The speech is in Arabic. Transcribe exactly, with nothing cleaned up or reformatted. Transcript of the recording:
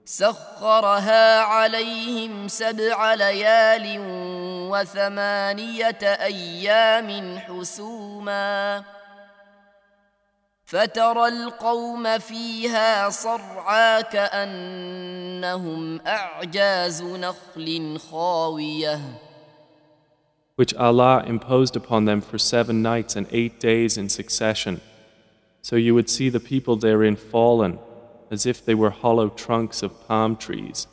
سخرها عليهم سبع ليال وثمانية أيام حسوما فترى القوم فيها صرعى كأنهم أعجاز نخل خاوية, which Allah imposed upon them for seven nights and eight days in succession. So you would see the people therein fallen, as if they were hollow trunks of palm trees,